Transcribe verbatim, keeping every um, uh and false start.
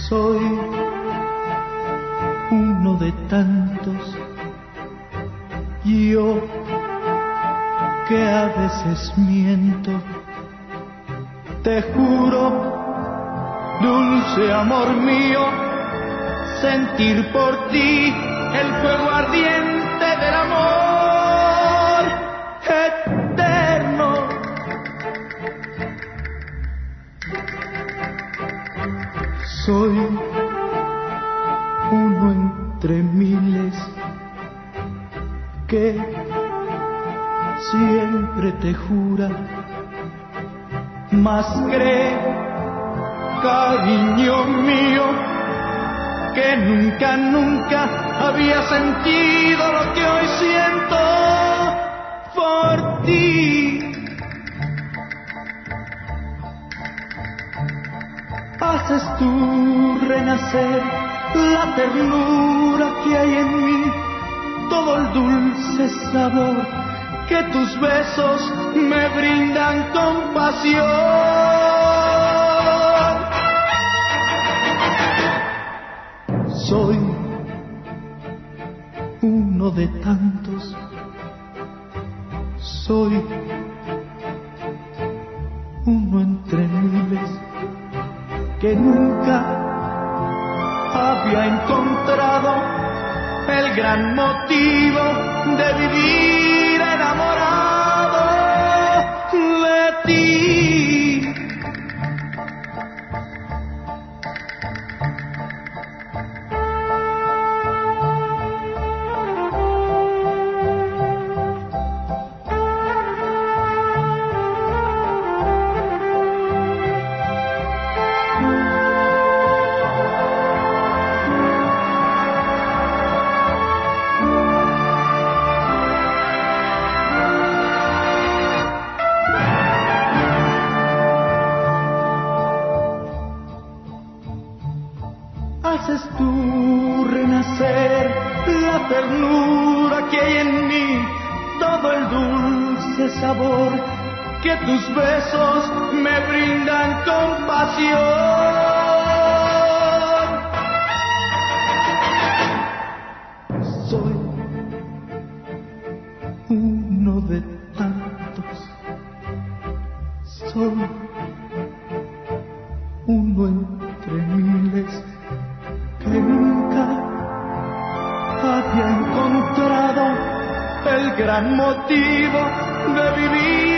Soy uno de tantos, yo que a veces miento. Te juro, dulce amor mío, sentir por ti el fuego ardiente del amor eterno. Soy uno entre miles que siempre te jura, mas cree, cariño mío, que nunca, nunca había sentido lo que hoy siento por ti. Haces tú renacer la ternura que hay en mí, todo el dulce sabor que tus besos me brindan con pasión. Soy uno de tantos, soy uno entre miles que nunca había encontrado el gran motivo de vivir enamorado de ti. Haces tú renacer la ternura que hay en mí, todo el dulce sabor que tus besos me brindan con pasión. Soy uno de tantos, soy uno entre miles que nunca había encontrado el gran motivo de vivir